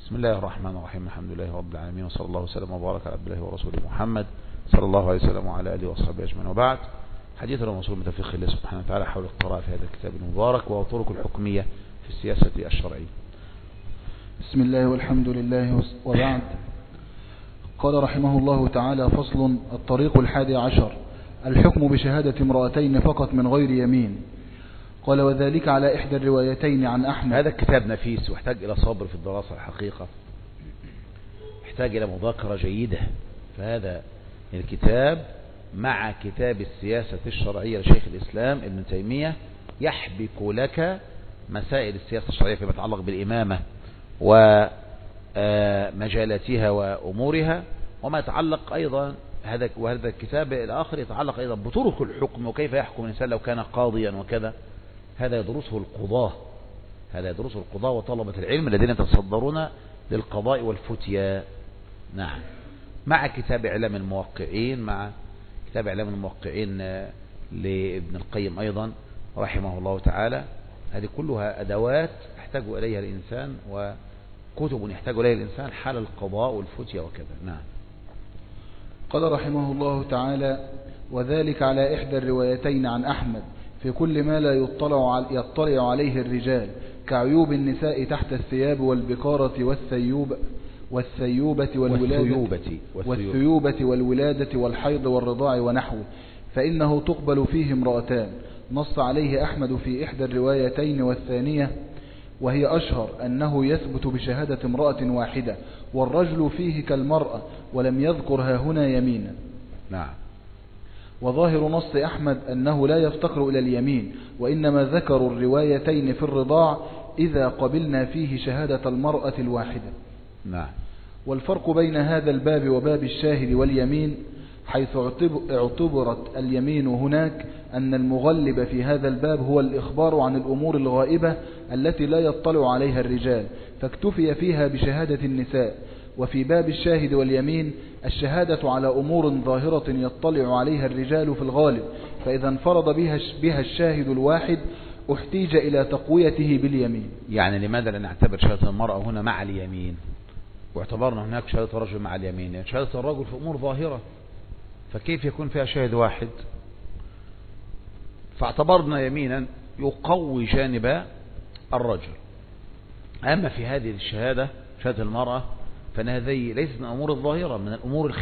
بسم الله الرحمن الرحيم. الحمد لله رب العالمين، وصلى الله وسلم وبارك على عبد الله ورسوله محمد صلى الله عليه وسلم وعلى آله وأصحابه أجمعين. وبعد، حديثنا موصول بتوفيق الله سبحانه وتعالى حول القراءة في هذا الكتاب المبارك وطرق الحكمية في السياسة الشرعية. بسم الله والحمد لله وبعد. قال رحمه الله تعالى: فصل: الطريق 11: الحكم بشهادة امرأتين فقط من غير يمين. قال: وذلك على إحدى الروايتين عن أحمد. هذا الكتاب نفيس ويحتاج إلى صبر في الدراسة، الحقيقة يحتاج إلى مذاكرة جيدة. فهذا الكتاب مع كتاب السياسة الشرعية لشيخ الإسلام ابن تيمية يحبك لك مسائل السياسة الشرعية فيما يتعلق بالإمامة ومجالاتها وأمورها، وما يتعلق أيضا وهذا الكتاب الآخر يتعلق أيضا بطرق الحكم وكيف يحكم الإنسان لو كان قاضيا وكذا. هذا يدرسه القضاة وطلبة العلم الذين يتصدرون للقضاء والفتيا. نعم، مع كتاب إعلام الموقعين لابن القيم أيضا رحمه الله تعالى. هذه كلها أدوات يحتاج إليها الإنسان وكتب يحتاج إليها الإنسان حال القضاء والفتيا وكذا. نعم. قال رحمه الله تعالى: وذلك على إحدى الروايتين عن أحمد في كل ما لا يطلع عليه الرجال كعيوب النساء تحت الثياب والبكارة والثيوبة والولادة والحيض والرضاع ونحوه، فإنه تقبل فيه امرأتان. نص عليه أحمد في إحدى الروايتين والثانية وهي أشهر أنه يثبت بشهادة امرأة واحدة، والرجل فيه كالمرأة، ولم يذكر هنا يمينا. نعم. وظاهر نص أحمد أنه لا يفتقر إلى اليمين، وإنما ذكروا الروايتين في الرضاع إذا قبلنا فيه شهادة المرأة الواحدة. نعم. والفرق بين هذا الباب وباب الشاهد واليمين حيث اعتبرت اليمين هناك أن المغلب في هذا الباب هو الإخبار عن الأمور الغائبة التي لا يطلع عليها الرجال، فاكتفي فيها بشهادة النساء. وفي باب الشاهد واليمين الشهادة على أمور ظاهرة يطلع عليها الرجال في الغالب، فإذا انفرد بها الشاهد الواحد احتيج إلى تقويته باليمين. يعني لماذا لا نعتبر شهادة المرأة هنا مع اليمين واعتبرنا هناك شهادة الرجل مع اليمين؟ يعني شهادة الرجل في أمور ظاهرة، فكيف يكون فيها شاهد واحد؟ فاعتبرنا يمينا يقوي جانب الرجل. أما في هذه الشهادة شهادة المرأة فإن هذه ليست من الأمور الظاهرة، من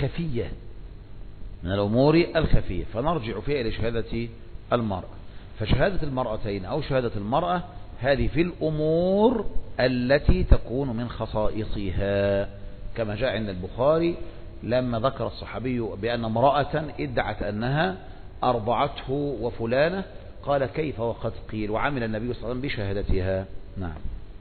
الأمور الخفية، فنرجع فيها إلى شهادة المرأة. فشهادة المرأتين أو شهادة المرأة هذه في الأمور التي تكون من خصائصها، كما جاء عند البخاري لما ذكر الصحابي بأن امرأة ادعت أنها أرضعته وفلانة، قال: كيف وقد قيل؟ وعمل النبي صلى الله عليه وسلم بشهادتها. نعم.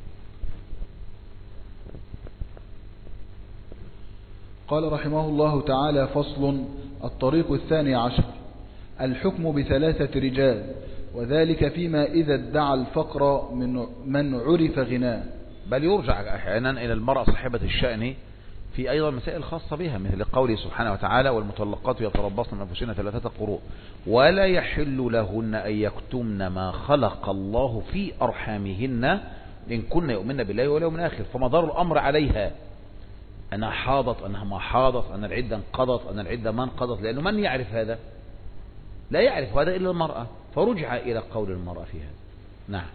قال رحمه الله تعالى: فصل: الطريق 12: الحكم ب3 رجال، وذلك فيما إذا ادعى الفقر من عرف غناه. بل يرجع أحيانا إلى المرأة صاحبة الشأن في أيضا مسائل خاصة بها، مثل قوله سبحانه وتعالى: والمطلقات يتربصن بأنفسهن 3 قروء ولا يحل لهن أن يكتمن ما خلق الله في أرحامهن إن كن يؤمن بالله واليوم الآخر. فمدار الأمر عليها أنها حاضت، أنها ما حاضت، أن العدة انقضت، أن العدة ما انقضت، لأنه من يعرف هذا؟ لا يعرف هذا إلا المرأة، فرجع إلى قول المرأة في هذا. نعم.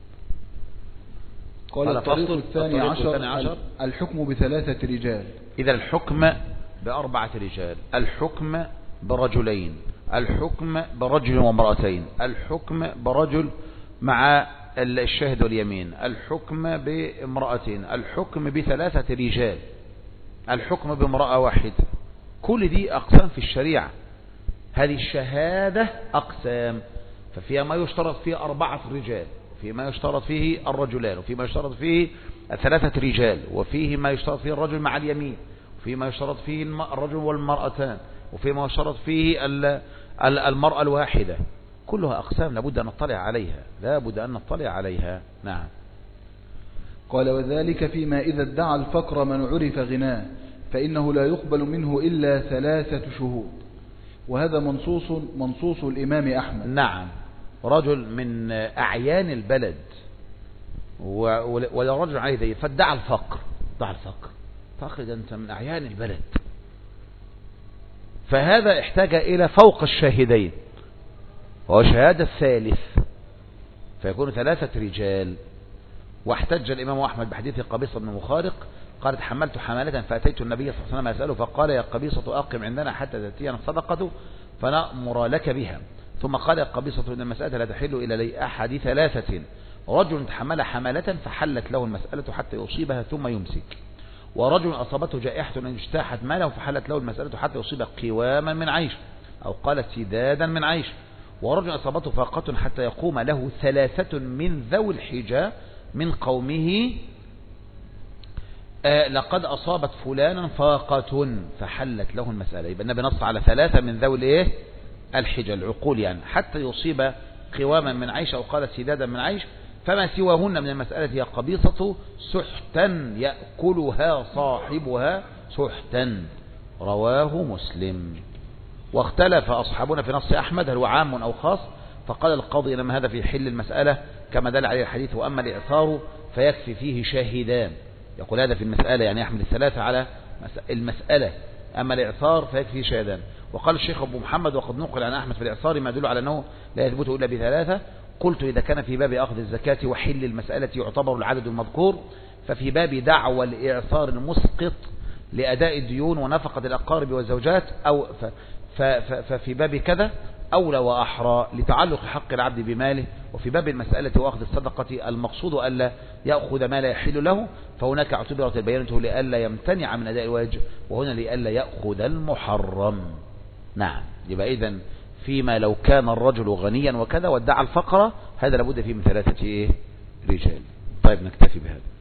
قال: الطريق 12: الحكم ب3 رجال. إذا الحكم ب4 رجال، الحكم برجلين، الحكم برجل وامرأتين، الحكم برجل مع الشاهد واليمين، الحكم بامرأتين، الحكم ب3 رجال، الحكم بامرأة واحدة. كل دي أقسام في الشريعة. هذه الشهادة أقسام، ففيها ما يشترط فيه 4 رجال، وفيه ما يشترط فيه الرجلان، وفيه ما يشترط فيه 3 رجال، وفيه ما يشترط فيه الرجل مع اليمين، وفيه ما يشترط فيه الرجل والمرأتان، وفيه ما يشترط فيه المرأة الواحدة. كلها أقسام لابد أن نطلع عليها. نعم. قال: وذلك فيما إذا ادعى الفقر من عرف غناه، فإنه لا يقبل منه إلا 3 شهود، وهذا منصوص الإمام أحمد. نعم. رجل من أعيان البلد ورجل عليه دين فادعى الفقر، ضع الفقر. فقر ده أنت من أعيان البلد. فهذا احتاج إلى فوق الشاهدين وهو شهادة الثالث، فيكون 3 رجال. واحتج الإمام أحمد بحديث قبيصة بن مخارق قالت حملت حمالة فأتيت النبي صلى الله عليه وسلم أسأله فقال يا قبيصة أقم عندنا حتى تأتينا الصدقة فنأمر لك بها. ثم قال يا قبيصة إن المسألة لا تحل إلى أحد 3: رجل تحمل حمالة فحلت له المسألة حتى يصيبها ثم يمسك، ورجل أصابته جائحة أن اجتاحت ماله فحلت له المسألة حتى يصيب قواما من عيش أو قالت سدادا من عيش، ورجل أصابته فاقة حتى يقوم له 3 من ذوي الحجة من قومه لقد أصابت فلانا فاقة فحلت له المسألة. يبقى النبي نص على 3 من ذوي الحجة العقول يعني حتى يصيب قواما من عيش أو قالت سدادا من عيش، فما سواهن من المسألة هي قبيصة سحتا يأكلها صاحبها سحتا. رواه مسلم. واختلف أصحابنا في نص أحمد هل هو عام أو خاص، فقال القاضي لما هذا في حل المسألة كما دل عليه الحديث، وأما الإعثار فيكفي فيه شاهدان. يقول هذا في المسألة يعني يحمل 3 على المسألة، أما الإعثار فيكفي فيه شاهدان. وقال الشيخ أبو محمد وقد نقل عن أحمد في الإعثار ما يدل على أنه لا يثبت إلا ب3. قلت إذا كان في باب أخذ الزكاة وحل المسألة يعتبر العدد المذكور، ففي باب دعوى الإعثار المسقط لأداء الديون ونفقة الأقارب والزوجات أو ففي باب كذا أولى وأحرى لتعلق حق العبد بماله. وفي باب المسألة وأخذ الصدقة المقصود ألا يأخذ ما لا يحل له، فهناك اعتبرت البيانة لألا يمتنع من أداء الواجب، وهنا لألا يأخذ المحرم. نعم. يبقى إذن فيما لو كان الرجل غنيا وكذا وادعى الفقر هذا لابد فيه من 3 رجال. طيب نكتفي بهذا.